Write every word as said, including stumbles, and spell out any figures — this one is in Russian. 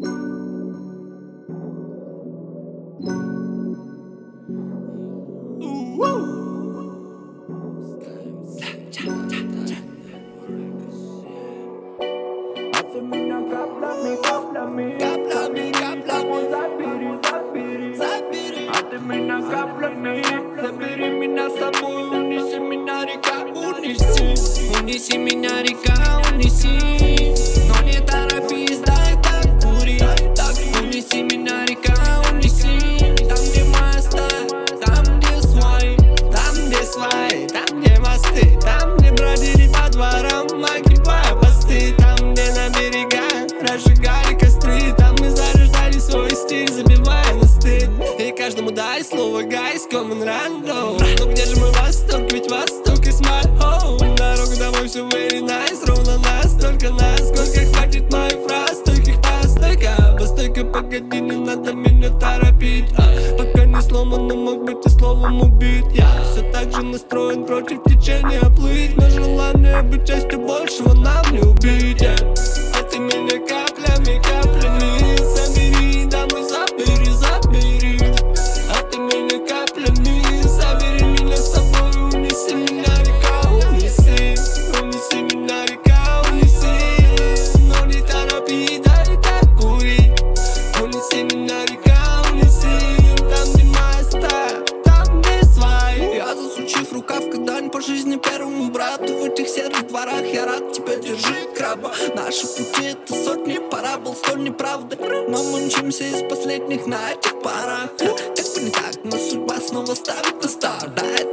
Ты меня каплями, каплями, каплями, каплями забери, забери, забери. А ты меня каплями, забери меня с собой, унеси меня, река, унеси. Унеси меня, река, унеси. Но не торопись, дай так курить. Унеси меня, река, унеси. Там, где моста, там, где свай, там, где свай, там, где мосты, там, где бродили по дворам, огибая посты. Там, где на берегах разжигали костры, там мы зарождали свой стиль, забивая на стыд. И каждому дай слово, guys, common random. Но где же мой восток, ведь восток is my home. Дорога домой все very nice, ровно нас, только нас. Сколько хватит моих фраз, стойких постойка. Постойка, погоди, не надо меня торопить. а, Пока не сломан, но мог быть и словом убит. Я все так же настроен против течения плыть. Но желание быть частью большего нам не убить. А ты меня каплями, каплями забери, домой забери, забери. А ты меня каплями забери меня с собой, унеси меня, река, унеси. Унеси меня, река, унеси. Но не торопи, дай так курить. Унеси меня, река, унеси. Там, где моста, там, где свай. Я засучив рукав, когда не по жизни первому брату. В этих серых дворах я рад тебя, держи краба. Наши пути это сотни парабол, столь неправды. Но мы мчимся из последних на этих парах. Как бы не так, но судьба снова ставит на старт. Да, это